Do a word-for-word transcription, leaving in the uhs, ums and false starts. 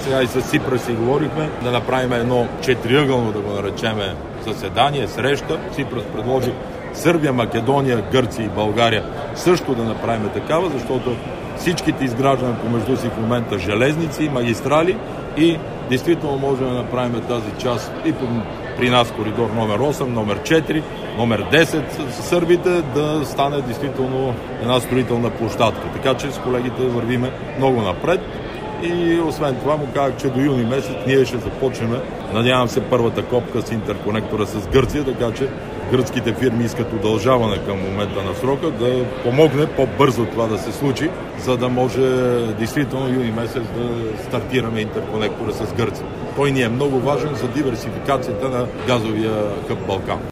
Сега и с Ципра си говорихме да направим едно четириъгълно, да го наречеме, заседание, среща. Ципрас предложи Сърбия, Македония, Гърция и България също да направим такава, защото всичките изграждаме помежду си в момента железници, магистрали и действително можем да направим тази част и при нас коридор номер осем, номер четири, номер десет с сърбите да стане действително една строителна площадка. Така че с колегите вървиме много напред. И освен това му казах, че до юни месец ние ще започнем, надявам се, първата копка с интерконектора с Гърция, така че гръцките фирми искат удължаване към момента на срока, да помогне по-бързо това да се случи, за да може действително юни месец да стартираме интерконектора с Гърция. Той ни е много важен за диверсификацията на газовия хъб Балкан.